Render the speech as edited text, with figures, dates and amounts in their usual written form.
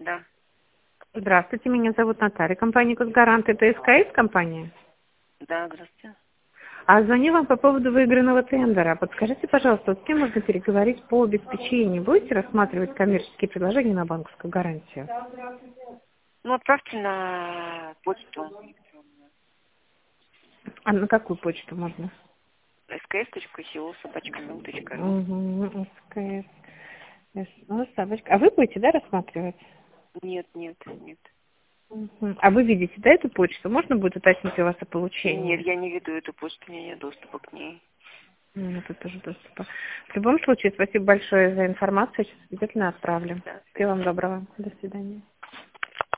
Да. Здравствуйте, меня зовут Наталья, компания «Косгарант». Это СКС компания? Да, здравствуйте. А звоню вам по поводу выигранного тендера. Подскажите, пожалуйста, вот с кем можно переговорить по обеспечению? Будете рассматривать коммерческие предложения на банковскую гарантию? Ну, отправьте на почту А на какую почту можно? sks.co@mail.ru. Угу, СКС. Ну, собачка. А вы будете, да, рассматривать? Нет, нет, нет. Мгм. А вы видите, да, эту почту? Можно будет уточнить у вас о Нет, получении? я не веду эту почту, у меня нет доступа к ней. Это тоже доступа. В любом случае, спасибо большое за информацию. Сейчас обязательно отправлю. Да, Всего вам спасибо. доброго. До свидания.